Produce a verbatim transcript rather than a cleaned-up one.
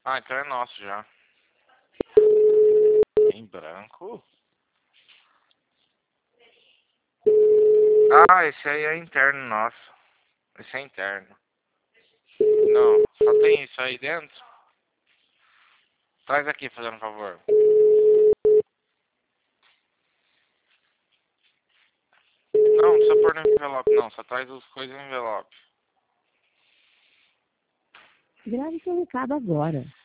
Ah, então é nosso já. Em branco? Ah, esse aí é interno nosso. Esse é interno. Não, só tem isso aí dentro. Traz aqui, fazendo um favor. Não, não precisa pôr no envelope, não. Só traz as coisas no envelope. Grave seu recado agora.